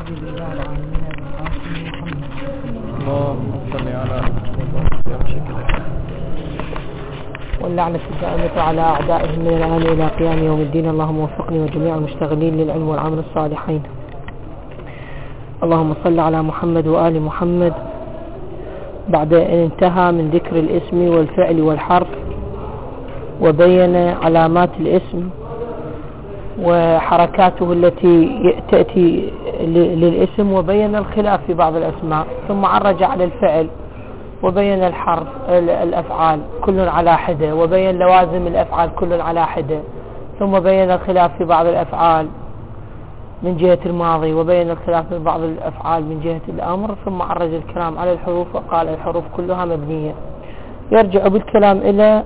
الحمد لله العالمين بالقاسم محمد. اللهم صل على واللعنة الدائمة على أعدائهم من الآن إلى قيام يوم الدين. اللهم وفقني وجميع المشتغلين للعلم والعمل الصالحين. اللهم صل على محمد وآل محمد. بعد أن انتهى من ذكر الاسم والفعل والحرف وبين علامات الاسم وحركاته التي تأتي للاسم وبين الخلاف في بعض الأسماء، ثم عرج على الفعل وبين الحرف الأفعال كل على حدة، وبين لوازم الأفعال كل على حدة، ثم بين الخلاف في بعض الأفعال من جهة الماضي وبين الخلاف في بعض الأفعال من جهة الأمر، ثم عرج الكلام على الحروف وقال الحروف كلها مبنية. يرجع بالكلام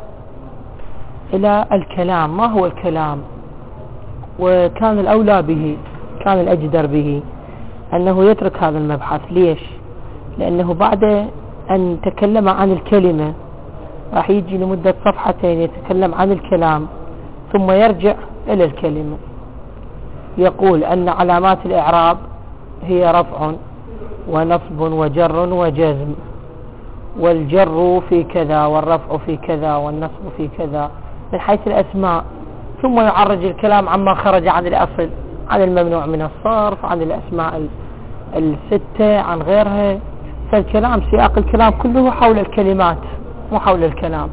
إلى الكلام. ما هو الكلام؟ وكان الأولى به، كان الأجدر به أنه يترك هذا المبحث. ليش؟ لأنه بعد أن تكلم عن الكلمة راح يجي لمدة صفحتين يتكلم عن الكلام ثم يرجع إلى الكلمة. يقول أن علامات الإعراب هي رفع ونصب وجر وجزم، والجر في كذا والرفع في كذا والنصب في كذا من حيث الأسماء، ثم يعرج الكلام عما خرج عن الأصل، عن الممنوع من الصرف، عن الأسماء الستة، عن غيرها. فالكلام سياق الكلام كله حول الكلمات مو حول الكلام.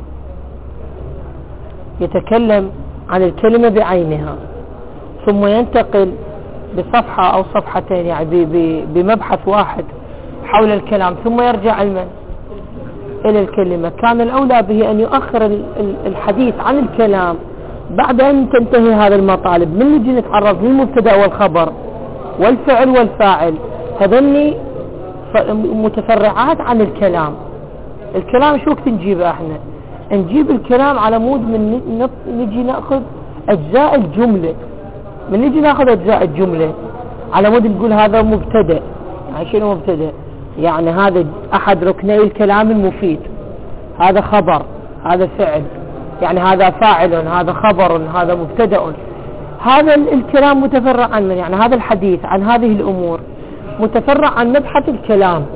يتكلم عن الكلمة بعينها ثم ينتقل بصفحة أو صفحتين يعني بمبحث واحد حول الكلام ثم يرجع إلى الكلمة. كان الأولى به أن يؤخر الحديث عن الكلام بعد أن تنتهي هذا المطالب، من نجي نتعرض للمبتدأ والخبر والفعل والفاعل، هذني متفرعات عن الكلام. الكلام شو وقت نجيبه احنا؟ نجيب الكلام على مود من نجي نأخذ أجزاء الجملة. من نجي نأخذ أجزاء الجملة على مود نقول هذا مبتدأ. يعني شنو مبتدأ؟ يعني هذا أحد ركني الكلام المفيد، هذا خبر، هذا فعل، يعني هذا فاعل، هذا خبر، هذا مبتدأ. هذا الكلام متفرع عن من؟ يعني هذا الحديث عن هذه الأمور متفرع عن مبحث الكلام.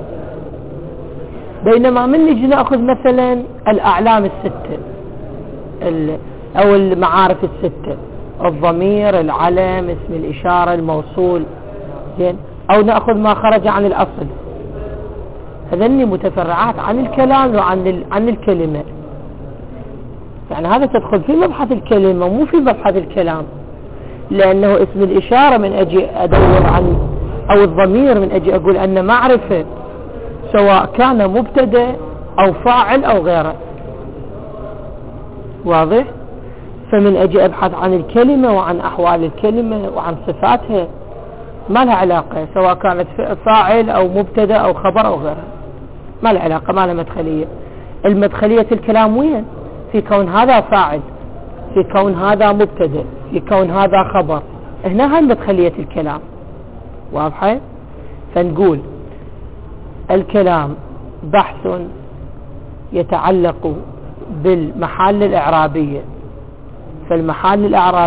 بينما من نجي نأخذ مثلا الأعلام الستة أو المعارف الستة، الضمير، العلم، اسم الإشارة، الموصول، زين، أو نأخذ ما خرج عن الأصل، هذني متفرعات عن الكلام وعن الكلمة. يعني هذا تدخل في مبحث الكلمة مو في مبحث الكلام، لأنه اسم الإشارة من أجي أدور عن، أو الضمير من أجي أقول أن معرفة سواء كان مبتدأ أو فاعل أو غيره. واضح؟ فمن أجي أبحث عن الكلمة وعن أحوال الكلمة وعن صفاتها، ما لها علاقة سواء كانت فاعل أو مبتدأ أو خبر أو غيره، ما لها علاقة، ما لها مدخلية. المدخلية الكلام وين؟ في كون هذا فاعل، في كون هذا مبتدأ، في كون هذا خبر. هنا هاي مدخلية الكلام. واضحة؟ فنقول الكلام بحث يتعلق بالمحال الإعرابية، فالمحال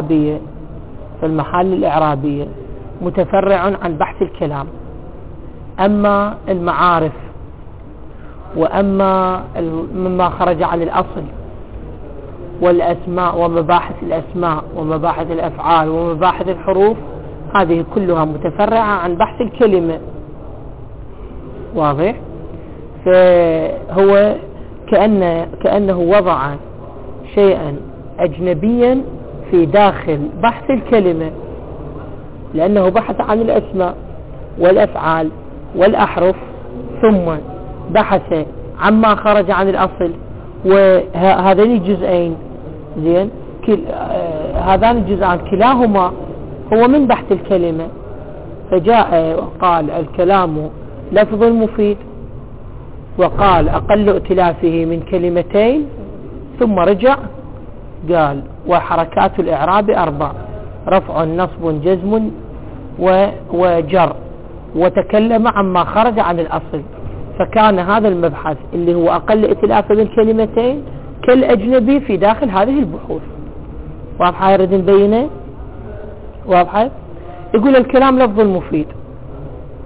الإعرابية متفرع عن بحث الكلام. أما المعارف وأما مما خرج عن الأصل والأسماء ومباحث الأسماء ومباحث الأفعال ومباحث الحروف، هذه كلها متفرعة عن بحث الكلمة. واضح؟ فهو كأنه وضع شيئا أجنبيا في داخل بحث الكلمة، لأنه بحث عن الأسماء والأفعال والأحرف ثم بحث عما خرج عن الأصل. وهذين الجزئين، زين، هذان الجزئان كلاهما هو من بحث الكلمة. فجاء وقال الكلام لفظ مفيد، وقال أقل ائتلافه من كلمتين، ثم رجع قال وحركات الإعراب 4: رفع، نصب، جزم وجر، وتكلم عما خرج عن الأصل. فكان هذا المبحث اللي هو أقل ائتلاف من كلمتين كالأجنبي في داخل هذه البحوث. واضحة؟ يريد نبينه؟ واضحة؟ يقول الكلام لفظ مفيد،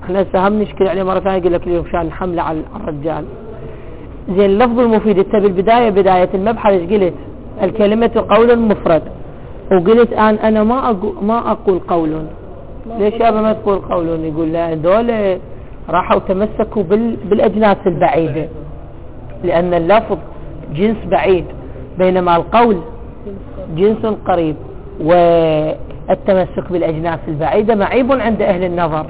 احنا سهم نشكل عليه مرة ثانية يقول لك اليوم شان حملة على الرجال. زين اللفظ المفيد انت بالبداية بداية المبحث قلت الكلمة قول مفرد، وقلت انا ما اقول قول. ليش يا ابا ما تقول قول؟ يقول لا دول راحوا تمسكوا بالاجناس البعيدة، لان اللفظ جنس بعيد، بينما القول جنس قريب، والتمسك بالاجناس البعيدة معيب عند اهل النظر.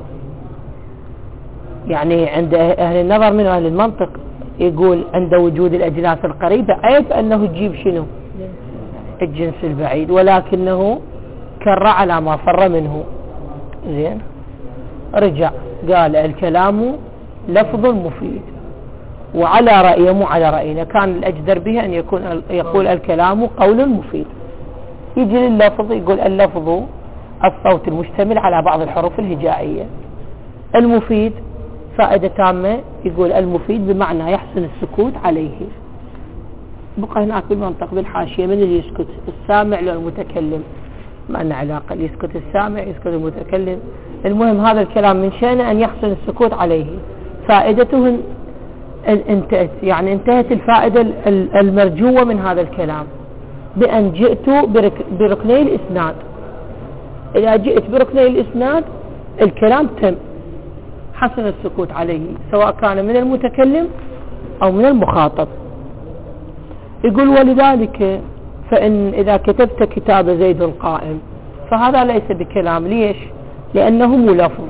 يعني عند اهل النظر من اهل المنطق يقول عند وجود الاجناس القريبة عيب انه تجيب شنو الجنس البعيد، ولكنه كر على ما فر منه. زين رجع قال الكلام لفظ مفيد، وعلى رأيه مو على رأينا، كان الأجدر به أن يقول الكلام قول مفيد. يجي لللفظ يقول اللفظ الصوت المشتمل على بعض الحروف الهجائية. المفيد فائدة تامة، يقول المفيد بمعنى يحسن السكوت عليه. بقى هناك بالمنطق بالحاشية من اللي يسكت، السامع لو المتكلم، ما لنا علاقة، اللي يسكت السامع يسكت المتكلم. المهم هذا الكلام من شأنه أن يحسن السكوت عليه. فائدته انتهت، يعني انتهت الفائدة المرجوة من هذا الكلام بأن جئت بركني الإسناد. إذا جئت بركني الإسناد الكلام تم، حسن السكوت عليه سواء كان من المتكلم أو من المخاطب. يقول ولذلك فإن إذا كتبت كتاب زيد القائم فهذا ليس بكلام. ليش؟ لأنه ملفظ.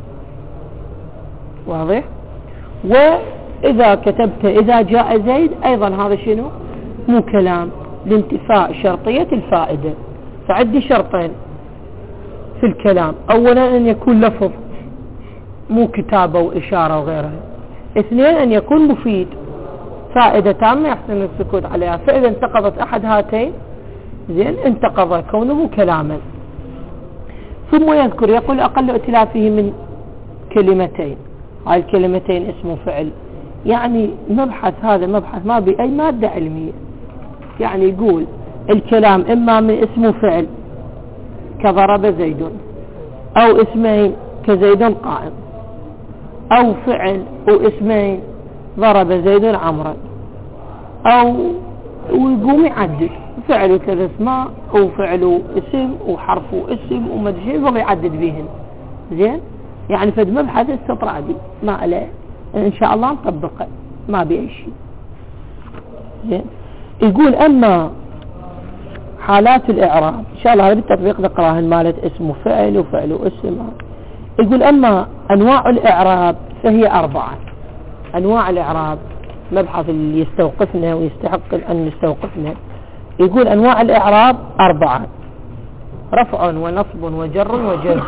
واضح؟ وإذا كتبت إذا جاء زيد أيضا هذا شنو؟ مو كلام، لانتفاء شرطية الفائدة. فعندي شرطين في الكلام، أولا أن يكون لفظ مو كتابة وإشارة وغيرها. اثنين أن يكون مفيد، فائدة تامة يحسن السكوت عليها. فإذا انتقضت أحد هاتين زين انتقض كونه كلاما. ثم يذكر يقول أقل ائتلافه من كلمتين، هاي الكلمتين اسم فعل. يعني مبحث هذا مبحث ما بأي مادة علمية. يعني يقول الكلام إما من اسم فعل كضرب زيد، أو اسمين كزيد قائم، أو فعل واسمين ضرب زيد عمرا، أو ويقوم يعدد فعل 3 اسماء وفعل اسم وحرف اسم وما شيء ويعدد بهن. زين يعني فد مبحث استطرادي ما له ان شاء الله نطبقه ما بأي شيء. زين يقول اما حالات الاعراب ان شاء الله هذا بالتطبيق نقراهن مالت اسم وفعل وفعل واسم. يقول اما انواع الاعراب فهي 4 انواع الاعراب، مبحث اللي يستوقفنا ويستحق ان نستوقفنا. يقول انواع الاعراب 4: رفع ونصب وجر وجزم.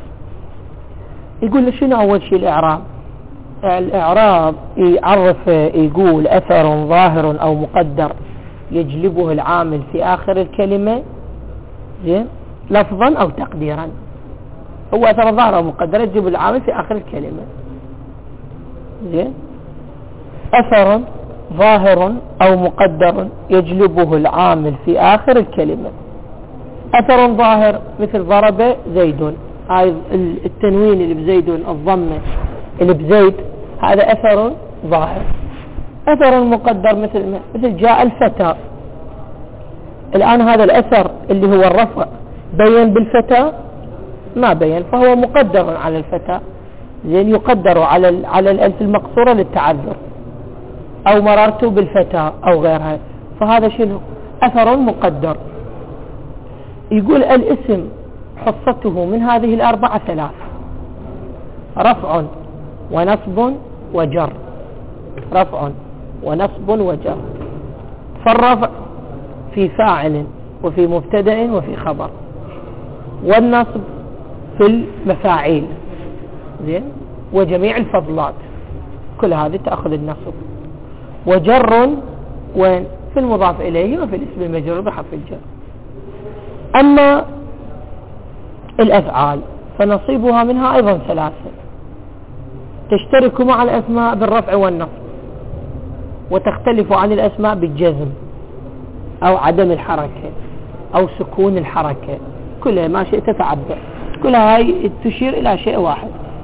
يقول شنو اول شيء الاعراب؟ الاعراب يعرف يقول اثر ظاهر او مقدر يجلبه العامل في اخر الكلمة، زين لفظا او تقديرا. هو اثر ظاهر او مقدر يجلب العامل في اخر الكلمة. زين اثر ظاهر او مقدر يجلبه العامل في اخر الكلمة. اثر ظاهر مثل ضرب زيد، هاي التنوين اللي بزيد الضمة اللي بزيد هذا اثر ظاهر. اثر مقدر مثل جاء الفتى. الان هذا الاثر اللي هو الرفع بين بالفتى؟ ما بين، فهو مقدر على الفتى. زين يقدر على الالف المقصورة للتعذر، او مررت بالفتى او غيرها، فهذا شنو؟ اثر مقدر. يقول الاسم حصته من هذه الاربعة 3: رفع ونصب وجر. رفع ونصب وجر. فالرفع في فاعل وفي مبتدأ وفي خبر، والنصب في المفاعيل زين وجميع الفضلات، كل هذه تأخذ النصب. وجر وين؟ في المضاف إليه وفي الاسم المجرور بحرف الجر. أما الأفعال فنصيبها منها أيضا 3: تشترك مع الأسماء بالرفع والنصب، وتختلف عن الأسماء بالجزم أو عدم الحركة أو سكون الحركة. كلها ما شئت تعبر، كلها هاي تشير إلى شيء واحد.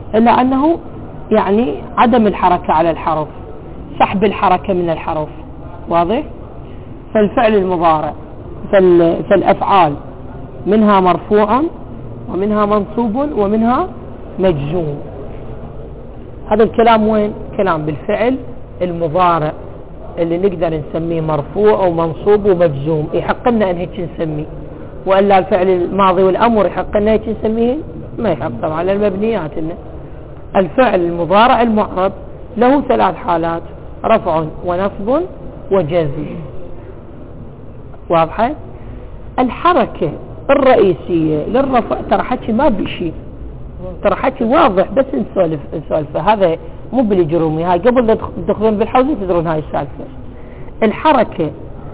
إلا أنه يعني عدم الحركة على الحرف، سحب الحركة من الحرف. واضح؟ فالفعل المضارع فالأفعال منها مرفوع ومنها منصوب ومنها مجزوم. هذا الكلام وين؟ كلام بالفعل المضارع اللي نقدر نسميه مرفوع ومنصوب ومجزوم، يحق لنا ان هيك نسميه، وإلا الفعل الماضي والأمر يحق لنا هيك نسميه؟ ما يحق طبعا المبنيات. إنه الفعل المضارع المعرب له 3 حالات: رفع ونصب وجزم. واضحة؟ الحركة الرئيسية للرفع ترى حكي ما بشيء، ترى حكي واضح، بس نسولف هذا مو بالجرومي، هاي قبل تدخلون بالحوزة تدرون هاي السالفة. الحركة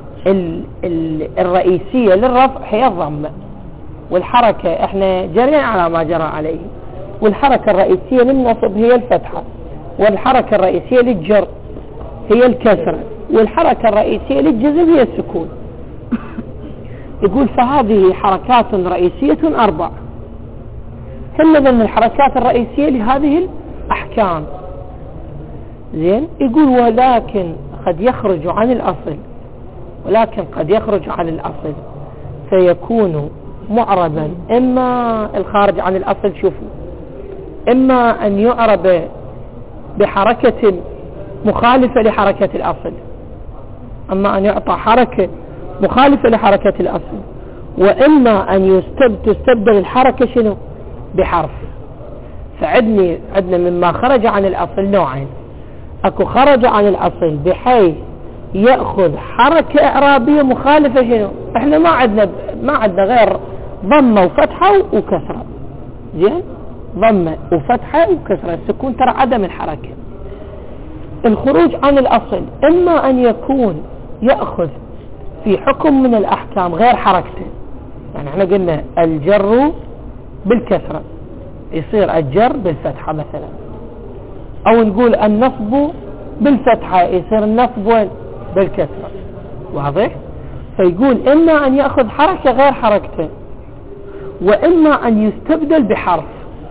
الرئيسية للرفع هي الضمة، والحركة احنا جرينا على ما جرى عليه، والحركة الرئيسية للنصب هي الفتحة، والحركة الرئيسية للجر هي الكسرة، والحركة الرئيسية للجزم هي السكون. يقول فهذه حركات رئيسية 4. هل من الحركات الرئيسية لهذه الأحكام؟ زين. يقول ولكن قد يخرج عن الأصل، ولكن قد يخرج عن الأصل فيكون معربا. إما الخارج عن الأصل شوفوا، إما أن يعرب بحركة مخالفة لحركة الأصل، أما أن يعطى حركة مخالفة لحركة الأصل، وإما أن تستبدل الحركة شنو؟ بحرف. فعدنا مما خرج عن الأصل نوعين: أكو خرج عن الأصل بحيث يأخذ حركة إعرابية مخالفة شنو؟ إحنا ما عدنا غير ضمة وفتحة وكسرة. زين؟ ضمة وفتحة وكسرة، السكون ترى عدم الحركة. الخروج عن الأصل إما أن يكون يأخذ في حكم من الأحكام غير حركته، يعني احنا قلنا الجر بالكسرة يصير الجر بالفتحة مثلا، أو نقول النصب بالفتحة يصير النصب بالكسرة. واضح؟ فيقول إما أن يأخذ حركة غير حركته، وإما أن يستبدل بحرف.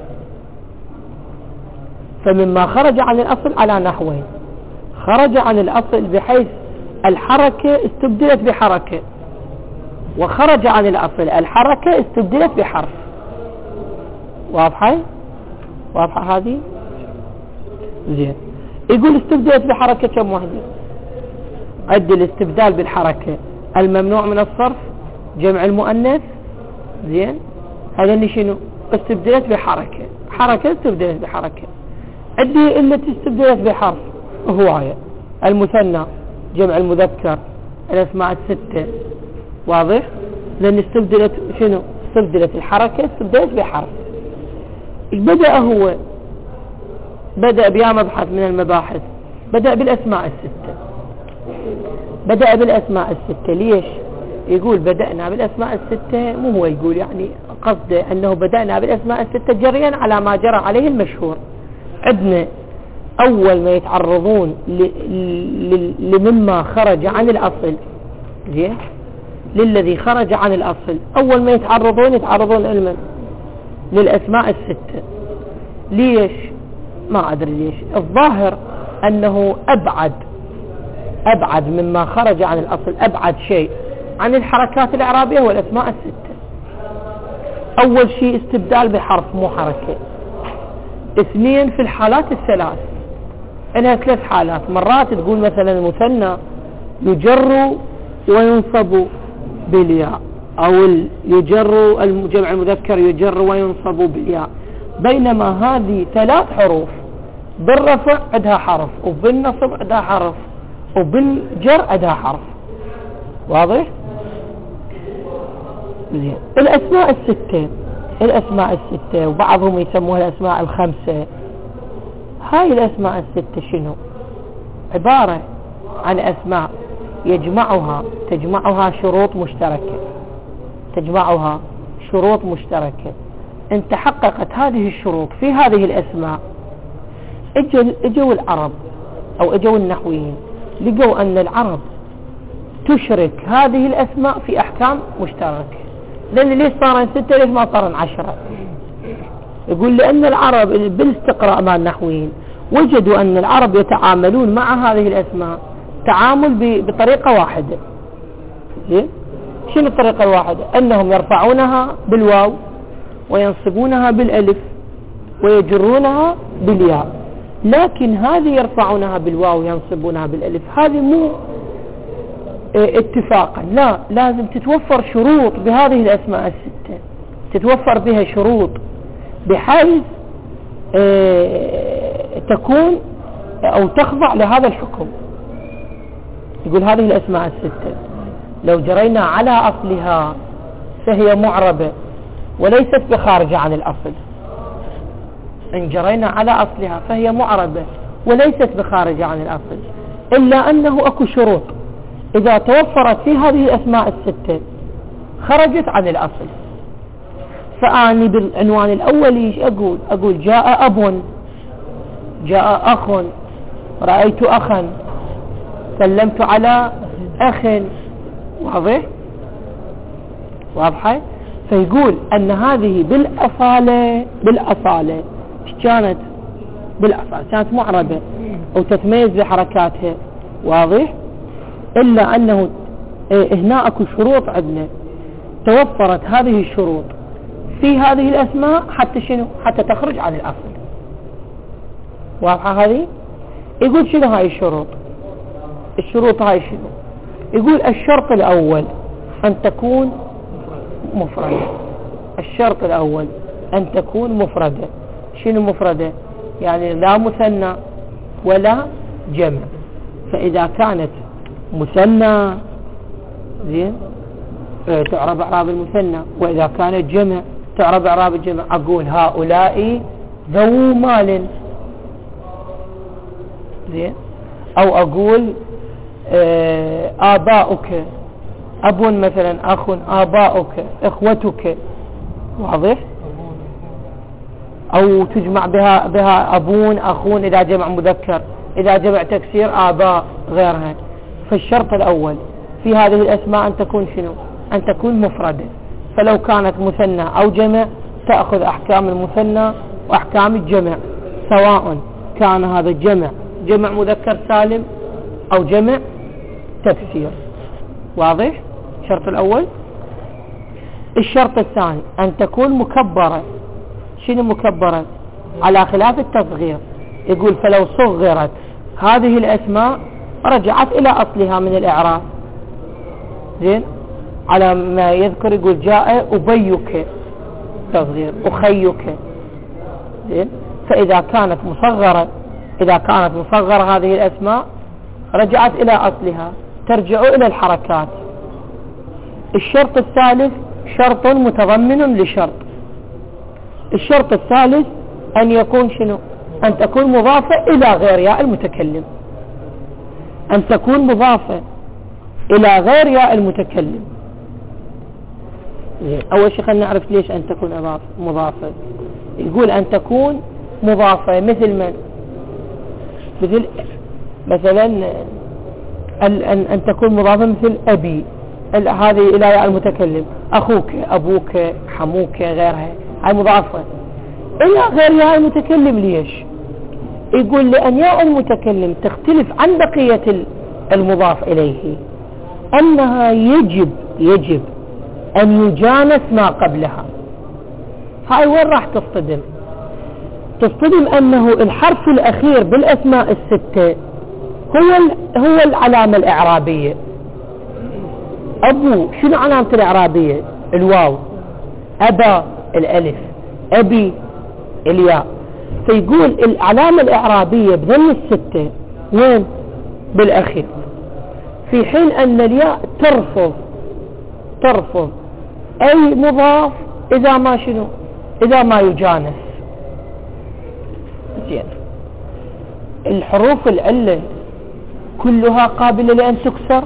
فمما خرج عن الأصل على نحوين: خرج عن الأصل بحيث الحركة استبدلت بحركة، وخرج عن الأصل الحركة استبدلت بحرف. واضحة هذه؟ زين. يقول استبدلت بحركة كم واحدة؟ عد الاستبدال بالحركة: الممنوع من الصرف، جمع المؤنث. زين. هذا اللي شنو؟ استبدلت بحركة، حركة استبدلت بحركة. عدي التي استبدلت بحرف هواية: المثنى، جمع المذكر، الأسماء 6. واضح؟ لأن استبدلت شنو؟ استبدلت الحركة استبدلت بحرف. بدأ بيا مبحث من المباحث، بدأ بالأسماء 6. بدأ بالأسماء 6. ليش؟ يقول بدأنا بالأسماء 6، مو هو يقول، يعني قصده أنه بدأنا بالأسماء 6 جريا على ما جرى عليه المشهور. عندنا أول ما يتعرضون لمما خرج عن الأصل، زين، للذي خرج عن الأصل، أول ما يتعرضون علما للأسماء 6. ليش؟ ما أدري ليش، الظاهر أنه أبعد مما خرج عن الأصل، أبعد شيء عن الحركات الإعرابية والأسماء 6. أول شيء استبدال بحرف مو حركة. 2 في الحالات الثلاث، إنها 3 حالات. مرات تقول مثلا المثنى يجر وينصب بالياء، أو يجر الجمع المذكر يجر وينصب بالياء، بينما هذه 3 حروف: بالرفع عندها حرف، وبالنصب عندها حرف، وبالجر عندها حرف. واضح؟ زين. الأسماء 6 وبعضهم يسموها الأسماء 5. هاي الأسماء 6 شنو؟ عبارة عن أسماء تجمعها شروط مشتركة. إن تحققت هذه الشروط في هذه الأسماء، اجوا العرب أو اجوا النحويين لقوا أن العرب تشرك هذه الأسماء في أحكام مشتركة. لأن ليش صارن 6 ليش ما صارن 10؟ يقول لأن العرب بالاستقراء مع النحويين وجدوا أن العرب يتعاملون مع هذه الأسماء تعامل بطريقة واحدة. شنو الطريقة الواحدة؟ أنهم يرفعونها بالواو وينصبونها بالألف ويجرونها بالياء، لكن هذه يرفعونها بالواو وينصبونها بالألف هذه مو اتفاقا، لا، لازم تتوفر شروط بهذه الأسماء الستة، تتوفر بها شروط بحيث تكون أو تخضع لهذا الحكم. يقول هذه الأسماء الستة لو جرينا على أصلها فهي معربة وليست بخارجة عن الأصل. إن جرينا على أصلها فهي معربة وليست بخارجة عن الأصل، إلا أنه أكو شروط إذا توفرت في هذه الأسماء الستة خرجت عن الأصل. فأني بالعنوان الأول أقول جاء أب، جاء أخ، رأيت أخا، سلمت على أخ. واضحة؟ فيقول أن هذه بالأصالة كانت بالأصالة كانت معربة أو تتميز بحركاتها. واضح؟ إلا أنه هنا أكو شروط عندنا توفرت هذه الشروط في هذه الأسماء حتى شنو؟ حتى تخرج عن الأصل. واضحة هذه؟ يقول شنو هاي الشروط؟ الشروط هاي شنو؟ يقول الشرط الأول أن تكون مفردة. الشرط الأول أن تكون مفردة. شنو مفردة؟ يعني لا مثنى ولا جمع. فإذا كانت مثنى زين تعرب إعراب المثنى، وإذا كانت جمع تعرب إعراب الجمع. أقول هؤلاء ذو مال، زين، أو أقول آباؤك، أب مثلا، أخ، آباؤك، إخوتك. واضح؟ أو تجمع بها أبون، أخون إذا جمع مذكر، إذا جمع تكسير آباء غيرها. فالشرط الأول في هذه الأسماء أن تكون شنو؟ أن تكون مفردة. فلو كانت مثنى أو جمع تأخذ أحكام المثنى وأحكام الجمع، سواء كان هذا الجمع جمع مذكر سالم أو جمع تكسير. واضح؟ الشرط الأول. الشرط الثاني أن تكون مكبرة. شنو مكبرة؟ على خلاف التصغير. يقول فلو صغرت هذه الأسماء رجعت إلى أصلها من الإعراب. زين، على ما يذكر يقول جاء أبيك تصغير، أخيك. زين، فإذا كانت مصغرة هذه الأسماء رجعت إلى أصلها، ترجع إلى الحركات. الشرط الثالث شرط متضمن لشرط. الشرط الثالث أن يكون شنو؟ أن تكون مضافة إلى غير ياء المتكلم. أن تكون مضافة إلى غير ياء المتكلم. أول شيء خلينا نعرف ليش أن تكون مضافة. يقول أن تكون مضافة مثل من؟ مثلا أن تكون مضافة مثل أبي، هذه إلى ياء المتكلم، أخوك، أبوك، حموك، غيرها، هاي مضافة إلى غير ياء المتكلم. ليش؟ يقول لأن ياء المتكلم تختلف عن بقية المضاف إليه، أنها يجب أن يجانس ما قبلها. هاي وين راح تصطدم أنه الحرف الأخير بالأسماء الستة هو العلامة الإعرابية. أبو شنو علامة الإعرابية؟ الواو، أبا الألف، أبي الياء. فيقول العلامة الإعرابية بذل الستة وين؟ بالأخير. في حين أن الياء ترفض أي مضاف إذا ما شنو؟ إذا ما يجانس. زين، الحروف العلة كلها قابلة لأن تكسر.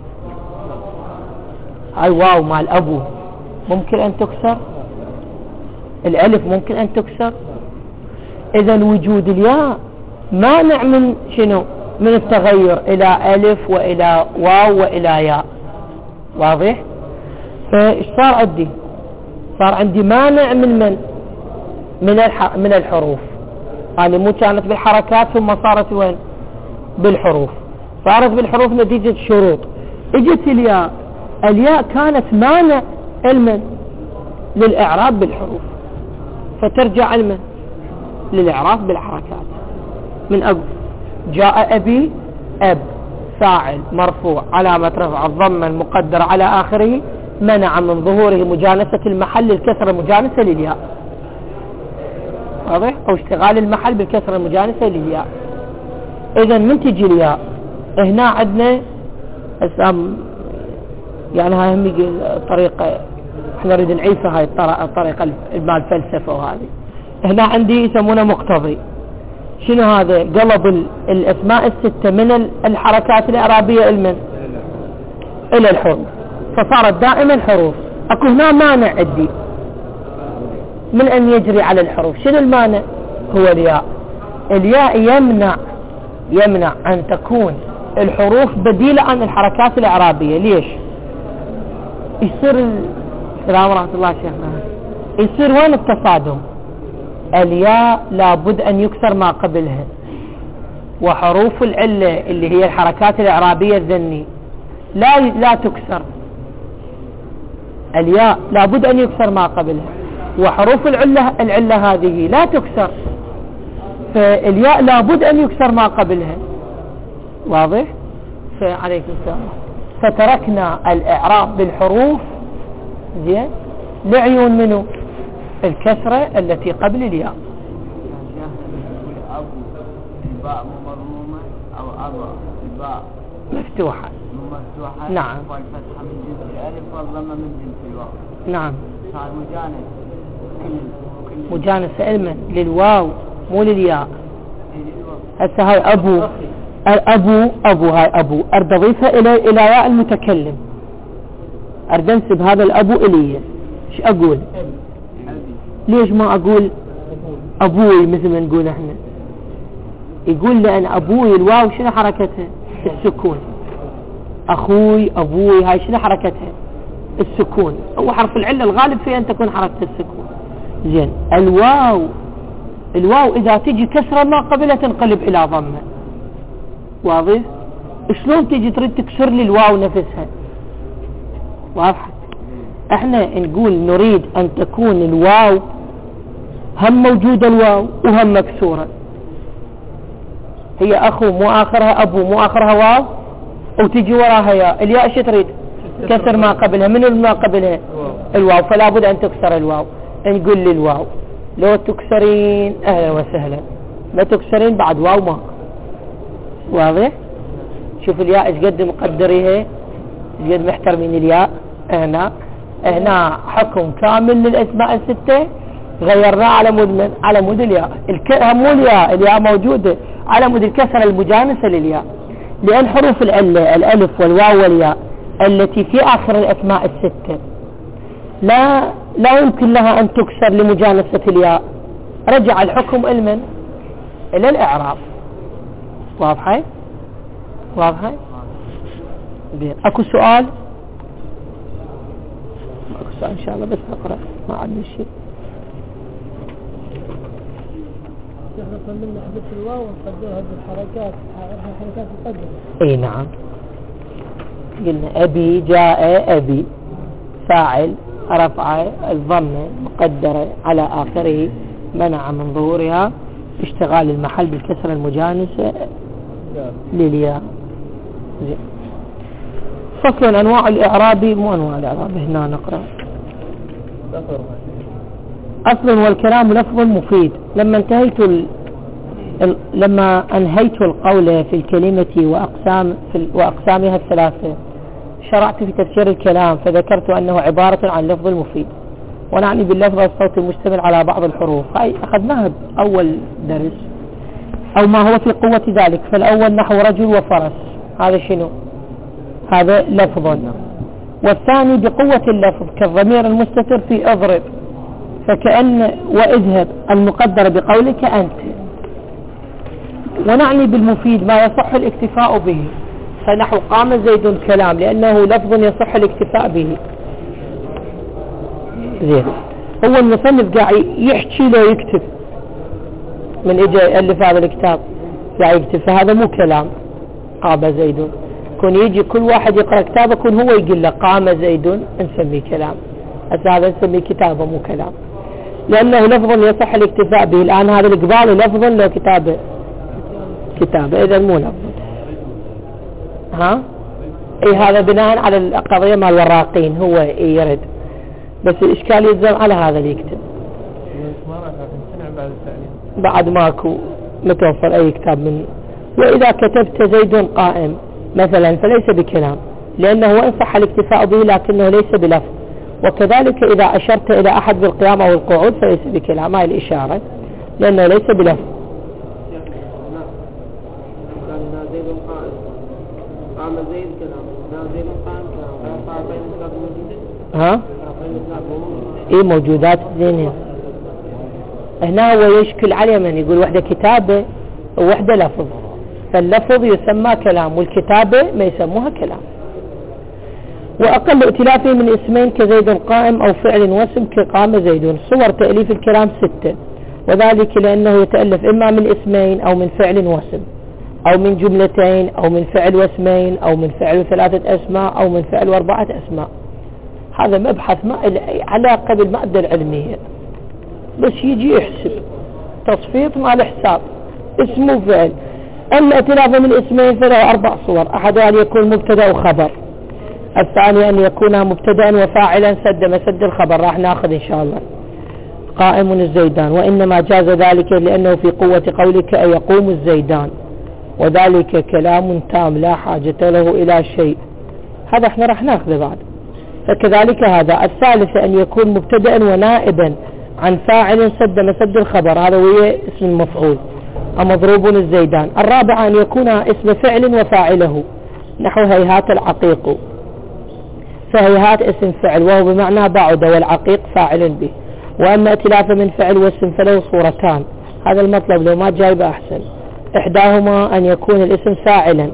هاي واو مال أبو ممكن أن تكسر، الألف ممكن أن تكسر. إذا وجود الياء مانع من شنو؟ من التغير إلى ألف وإلى واو وإلى ياء. واضح؟ فإيش صار عندي؟ صار عندي مانع من من الحروف. هذه مو كانت بالحركات ثم صارت وين؟ بالحروف. صارت بالحروف نتيجة شروط. اجت الياء كانت مانع علما للإعراب بالحروف، فترجع علما للإعراب بالحركات. من أقول جاء أبي، أب فاعل مرفوع علامة رفع الضمة المقدرة على آخره منع من ظهوره مجانسة المحل الكسرة المجانسة للياء. واضح؟ أو اشتغال المحل بالكسرة المجانسة للياء. إذا من تجي الياء هنا عندنا يعني هاي هم طريقة احنا نريد نعيفها، هاي الطريقة الفلسفة. وهذه هنا عندي يسمونه مقتضي. شنو هذا؟ قلب الاسماء الستة من الحركات الإعرابية إلى الحروف، فصارت دائما الحروف. اكو هنا مانع عندي من ان يجري على الحروف. شنو المانع؟ هو الياء. الياء يمنع ان تكون الحروف بديلة عن الحركات الإعرابية. ليش؟ يصير السلام ورحمة الله شيخنا، يصير وين التصادم؟ الياء لابد ان يكسر ما قبلها، وحروف العلة اللي هي الحركات الإعرابية الذني لا تكسر. الياء لابد ان يكسر ما قبلها، وحروف العلة هذه لا تكسر، فالياء لابد ان يكسر ما قبلها. واضح؟ فعليكم السلام. فتركنا الإعراب بالحروف زين لعيون منه الكسرة التي قبل الياء. الباء مضمومة أو الباء مفتوحة. نعم. والفتحة من جنس الألف والضمة من جنس الواو. نعم. صار مجانس علما للواو مو للياء. هسه هاي أبو هاي أبو أرد أضيفها إلى ياء المتكلم، أرد أنسب هذا الأبو إلي. ايش أقول؟ ليش ما أقول أبوي مثل ما نقول احنا؟ يقول لأن أبوي الواو شنو حركتها؟ السكون. أخوي أبوي هاي شنو حركتها؟ السكون. هو حرف العلة الغالب فيه أن تكون حركة السكون. زين الواو إذا تجي كسرة ما قبلها تنقلب إلى ضمة. واضح؟ شلون تجي تريد تكسر لي الواو نفسها؟ واضح؟ احنا نقول نريد ان تكون الواو هم موجودة الواو وهم مكسورة. هي اخو مو اخرها ابو مو اخرها واو وتجي وراها ياء. الياء شو تريد؟ كسر ما قبلها. من ما قبلها؟ الواو. فلا بد ان تكسر الواو. نقول للواو لو تكسرين اهلا وسهلا، ما تكسرين بعد واو ما. واضح؟ شوف الياء ايش قد مقدريها، ايش قد محترمين الياء. هنا حكم كامل للاسماء الستة غيرناه على مود الياء. مو الياء موجودة على مود الكسرة المجانسة للياء، لأن حروف العلة الألف والواو والياء التي في آخر الأسماء الستة لا يمكن لها أن تكسر لمجانسة الياء. رجع الحكم إلى الإعراب. واضحة؟ أكو سؤال؟ إن شاء الله بس أقرأ ما عندي شيء. احنا قلنا حدث الواو ونقدرها بالحركات، حركات القدر. اي نعم. قلنا أبي جاء أبي فاعل رفع الضمة مقدرة على آخره منع من ظهورها اشتغال المحل بالكسرة المجانسة للياء. فصل أنواع الإعراب. مو أنواع الإعراب هنا نقرأ. أصل والكلام لفظ مفيد. لما أنهيت القول في الكلمة وأقسامها الثلاثة شرعت في تفسير الكلام فذكرت أنه عبارة عن لفظ مفيد، ونعني باللفظ الصوت المشتمل على بعض الحروف. هاي أخذناها بأول درس أو ما هو في قوة ذلك. فالأول نحو رجل وفرس، هذا شنو؟ هذا لفظ. والثاني بقوة اللفظ كالضمير المستتر في اضرب، فكأن واذهب المقدر بقولك أنت. ونعني بالمفيد ما يصح الاكتفاء به، فنحو قام زيد كلام لأنه لفظ يصح الاكتفاء به. زين. هو المصنف قاعد يحكي له يكتب من اجى يألف هذا الكتاب قاعد يكتب، فهذا مو كلام قام زيد. كون يجي كل واحد يقرأ كتابه كون هو يقول له قام زيد نسميه كلام، هذا نسميه كتابه مو كلام، لأنه لفظ يصح الاكتفاء به. الآن هذا الإقبال لفظ له كتابه إذا مو لفظ. ها اي هذا بناء على القضية مال الوراقين هو يرد، بس الإشكال يلزم على هذا اللي يكتب. بعد ماكو متوفر أي كتاب من. وإذا كتبت زيد قائم مثلا فليس بكلام، لأنه وإن صح الاكتفاء به لكنه ليس بلفظ. وكذلك إذا أشرت إلى أحد بالقيام أو القعود فليس بكلام، هاي الإشارة لأنه ليس بلفظ. ها ايه موجودات الذهن هنا. هو يشكل عليه من يقول وحده كتابة ووحده لفظ، فاللفظ يسمى كلام والكتابة ما يسموها كلام. وأقل ائتلافه من اسمين كزيد قائم أو فعل واسم كقام زيد. صور تأليف الكلام 6، وذلك لأنه يتألف إما من اسمين أو من فعل واسم أو من جملتين أو من فعل واسمين أو من فعل 3 أسماء أو من فعل 4 أسماء. هذا مبحث ما له علاقة بالمادة العلمية، بس يجي يحسب تصفيط مع الحساب اسم وفعل. أما ائتلافه من اسمين فله 4 صور، أحدها أن يكون مبتدأ وخبر، الثاني أن يكون مبتدأ وفاعلا سد مسد الخبر، راح ناخذ إن شاء الله قائم الزيدان. وإنما جاز ذلك لأنه في قوة قولك أن يقوم الزيدان، وذلك كلام تام لا حاجة له إلى شيء. هذا احنا راح ناخذه بعد. فكذلك هذا. الثالث أن يكون مبتدأ ونائبا عن فاعل سد مسد الخبر، هذا هو اسم المفعول مضروب الزيدان. الرابع أن يكون اسم فعل وفاعله، نحو هيهات العقيق، فهيهات اسم فعل وهو بمعنى بعد، والعقيق فاعل به. وأما ائتلاف من فعل واسم فله صورتان، هذا المطلب لو ما جايب أحسن. إحداهما أن يكون الاسم فاعلا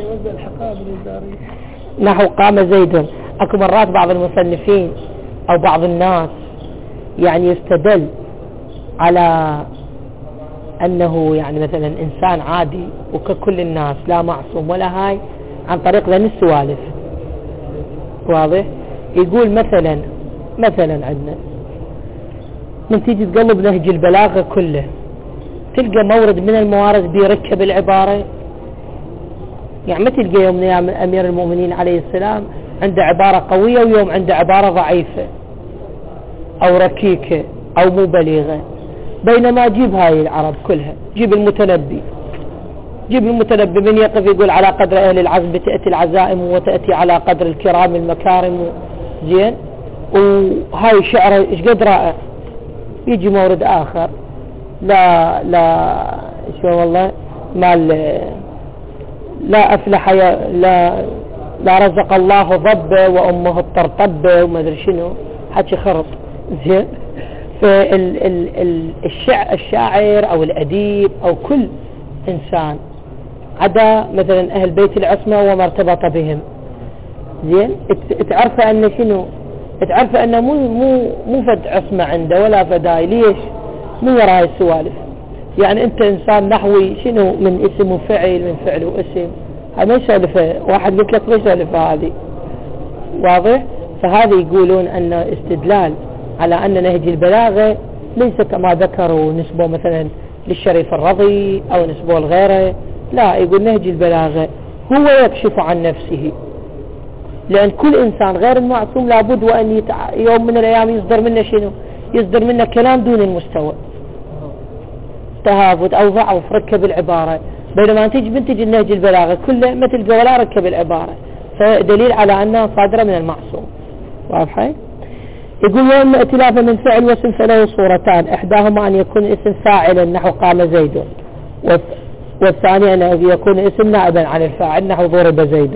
نحو قام زيد. أكو مرات بعض المصنفين أو بعض الناس يعني يستدل على أنه يعني مثلا إنسان عادي وككل الناس لا معصوم ولا هاي عن طريق ذن السوالف. واضح؟ يقول مثلا عندنا من تيجي تقلب نهج البلاغة كله تلقى مورد من الموارد بيركب العبارة. يعني ما تلقى يوم من أيام أمير المؤمنين عليه السلام عنده عبارة قوية ويوم عنده عبارة ضعيفة أو ركيكة أو مو بليغة، بينما جيب هاي العرب كلها. جيب المتنبي من يقف يقول على قدر أهل العزم تأتي العزائم وتأتي على قدر الكرام المكارم، زين. وهاي شعره إيش قد رائع. يجي مورد آخر لا شو والله مال لا أفلح لا رزق الله ضبه وأمه الطرطبه وما أدري شنو حكي خرط، زين. الشاعر أو الأديب أو كل إنسان عدا مثلا أهل بيت العصمة وما ارتبط بهم، زين. تعرف أن شنو، تعرف أنه مو فد عصمة عنده ولا فداي. ليش؟ مو وراء السوالف. يعني أنت إنسان نحوي شنو من اسم وفعل من فعل واسم، هذا ما يسالفه واحد قلت لك ما يسالفه هذه. واضح؟ فهذا يقولون أن استدلال على أن نهج البلاغة ليس كما ذكروا نسبه مثلا للشريف الرضي أو نسبه لغيره، لا. يقول نهج البلاغة هو يكشف عن نفسه، لأن كل إنسان غير المعصوم لابد وأن يوم من الأيام يصدر منه شنو، يصدر منه كلام دون المستوى، تهافت أو ضعف ركب العبارة. بينما تيجي بنتج النهج البلاغة كله ما تلقى ولا ركب العبارة، فدليل على أنها صادرة من المعصوم. واضحة؟ يقول وإن ائتلاف من فعل واسم فله صورتان، إحداهما أن يكون اسم فاعلا نحو قام زيد، والثاني أن يكون اسم نائبا عن الفاعل نحو ضرب زيد.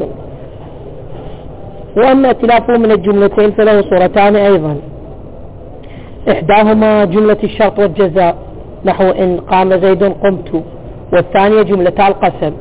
وأما ائتلافه من الجملتين فله صورتان أيضا، إحداهما جملة الشرط والجزاء نحو إن قام زيد قمت، والثانية جملتا القسم.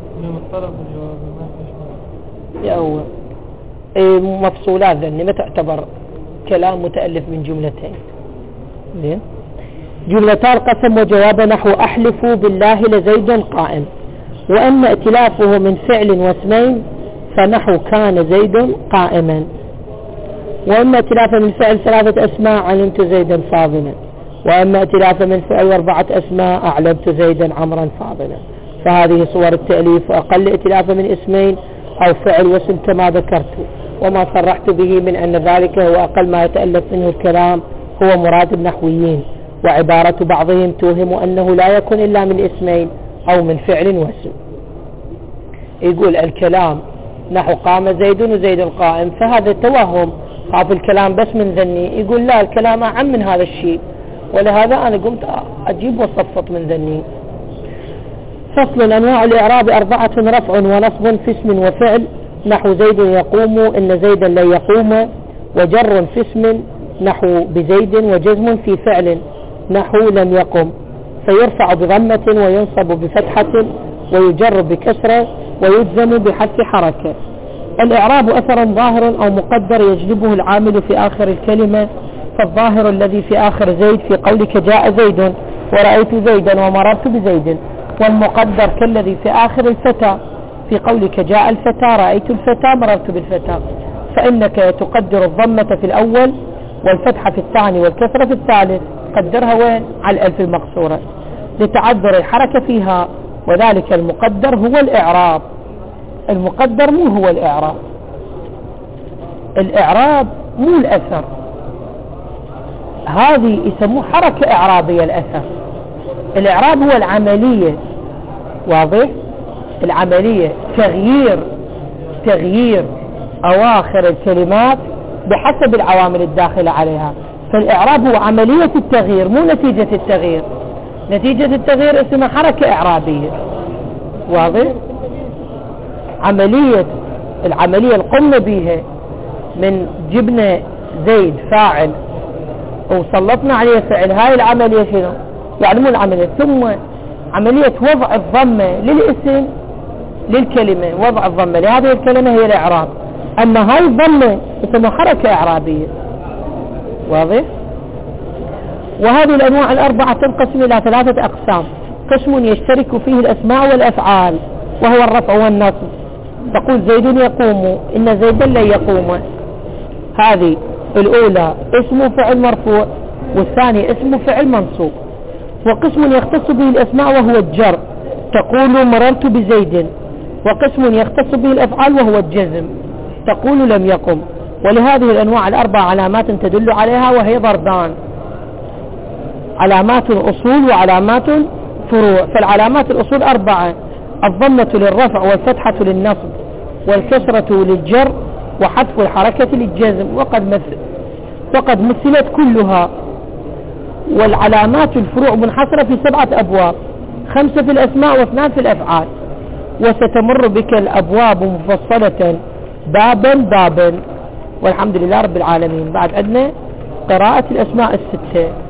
هو مفصولات ذني ما تعتبر كلام متألف من جملتين. زين. جملتا القسم وجواب نحو أحلف بالله لزيد قائم. وأما ائتلافه من فعل واسمين فنحو كان زيد قائما. وأما ائتلافه من فعل 3 أسماء علمت زيدا فاضلا. وأما ائتلافه من فعل 4 أسماء أعلمت زيدا عمرا فاضلا. فهذه صور التأليف، وأقل ائتلافه من اسمين أو فعل واسم كما ذكرت، وما صرحت به من أن ذلك هو أقل ما يتألف منه الكلام هو مراد النحويين. وعبارة بعضهم توهم أنه لا يكون إلا من اسمين أو من فعل واسم. يقول الكلام نحو قام زيد وزيد قائم، فهذا توهم، خاف الكلام بس من ذني. يقول لا، الكلام أعم من هذا الشيء، ولهذا أنا قمت أجيب وصفت من ذني. فصل. أنواع الإعراب 4: رفع ونصب في اسم وفعل نحو زيد يقوم إن زيدا لن يقوم، وجر في اسم نحو بزيد، وجزم في فعل نحو لم يقم، فيرفع بضمة وينصب بفتحة ويجر بكسرة ويجزم بحذف حركة. الإعراب أثر ظاهر أو مقدر يجلبه العامل في آخر الكلمة، فالظاهر الذي في آخر زيد في قولك جاء زيد ورأيت زيدا ومررت بزيد، والمقدر كالذي في آخر الفتى في قولك جاء الفتى رأيت الفتى مررت بالفتى، فإنك تقدر الضمة في الأول والفتحة في الثاني والكسرة في الثالث. قدرها وين؟ على الألف المقصورة لتعذر الحركة فيها، وذلك المقدر هو الإعراب. المقدر مو هو الإعراب، الإعراب مو الأثر، هذه يسموه حركة إعرابية. الأثر، الإعراب هو العملية، واضح؟ العملية تغيير أواخر الكلمات بحسب العوامل الداخلة عليها. فالإعراب هو عملية التغيير مو نتيجة التغيير. نتيجة التغيير اسمها حركة إعرابية، واضح؟ العملية القمنا بها من جبنا زيد فاعل وسلطنا عليه فعل، هاي العملية شنو؟ يعني مو العملية، ثم عملية وضع الضمة للاسم للكلمة، وضع الضمة لهذه الكلمة هي الإعراب. أما هاي الضمة اسمها حركة إعرابية، واضح؟ وهذه الأنواع 4 تنقسم إلى 3 أقسام. قسم يشترك فيه الأسماء والأفعال وهو الرفع والنصب، تقول زيد يقوم إن زيدا لن يقوم، هذه الأولى اسم فعل مرفوع، والثاني اسم فعل منصوب. وقسم يختص به الأسماء وهو الجر، تقول مررت بزيد. وقسم يختص به الأفعال وهو الجزم، تقول لم يقم. ولهذه الأنواع 4 علامات تدل عليها، وهي ضربان: علامات الأصول وعلامات فروع. فالعلامات الأصول 4: الضمة للرفع والفتحة للنصب والكسرة للجر وحذف الحركة للجزم، وقد مثلت كلها. والعلامات الفروع منحصرة في 7 أبواب، 5 في الأسماء و2 في الأفعال. وستمر بك الأبواب مفصلة بابا. والحمد لله رب العالمين. بعد عندنا قراءة الأسماء 6.